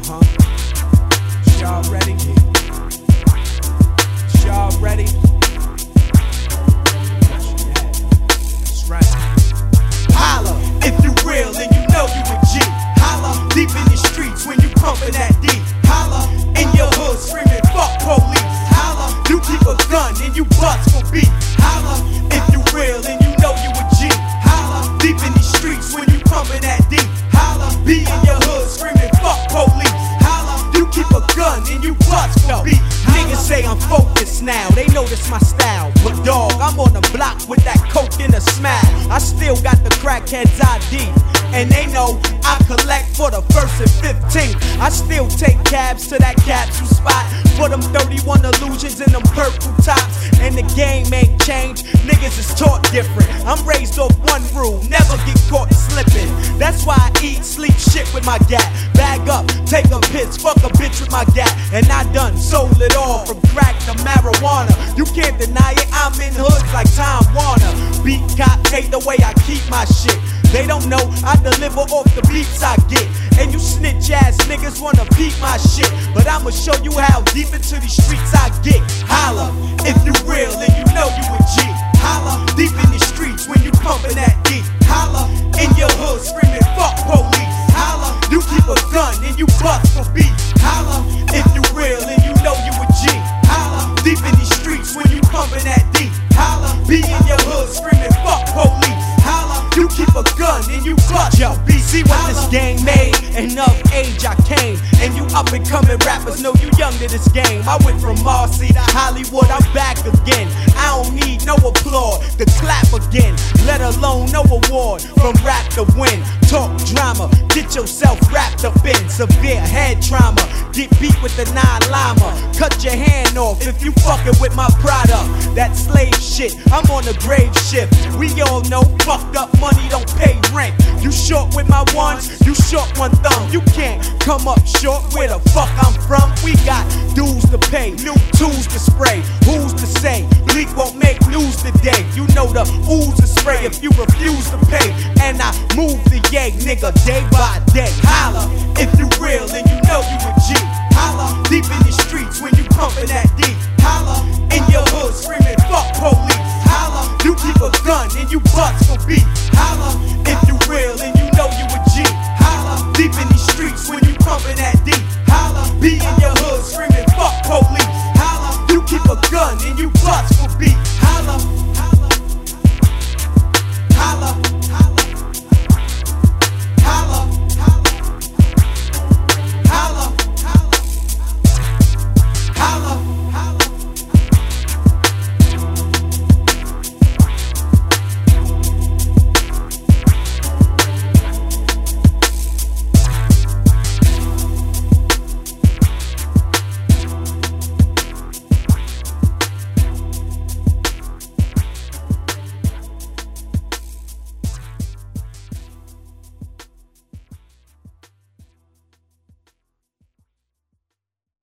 Y'all ready? Y'all ready? That's right. Holla if you real and you know you a G. Holla deep in the streets when you pumping that D. Holla in your hood screaming fuck police. Holla you keep a gun and you bust for beef. Holla if you real and you know you a G. Holla deep in the streets when you pumping that D. Holla be in your hood screaming fuck police. Holla you keep a gun and you bust for beef. Niggas say I'm focused now, they notice my style. But dog, I'm on the block with that coke and a smile. I still got the crackhead's ID, and they know I collect for the 1st and 15th. I still take cabs to that capsule spot for them 31 illusions and them purple tops. And the game ain't changed, niggas is taught different. I'm raised off one rule, never get caught slipping. That's why I eat, sleep, shit with my gat. Bag up, take a piss, fuck a bitch with my gat. And I done sold it all, from crack to marijuana. You can't deny it, I'm in hoods like Time Warner. Beat cop, hate the way I keep my shit. They don't know I deliver off the beats I get. And you snitch ass niggas wanna peep my shit, but I'ma show you how deep into these streets I get. Holla if you real and you know you a G. Holla deep in the streets when you pumping that D. Holla in your hood screaming fuck police. Holla you keep a gun and you bust for beef. Holla if you real and you know you a G. Holla deep in the streets when you pumping that D. Holla be in your hood screaming fuck police. Holla you keep a gun and you bust. Yo, see what this game made, and of age I came. And you up and coming rappers know you young to this game. I went from Marcy to Hollywood, I'm back again. I don't need no applause to clap again, let alone no award from rap to win. Talk drama, get yourself wrapped up in severe head trauma. Get beat with the 9-lima, cut your hand off if you fucking with my product. That slave shit, I'm on the grave shift. We all know fucked up money don't pay rent. You short with my ones, you short one thumb. You can't come up short where the fuck I'm from. We got dues to pay, new tools to spray. Who's to say Bleak won't make news today? You know the ooze to spray if you refuse to pay. And I move the yay, nigga, day by day.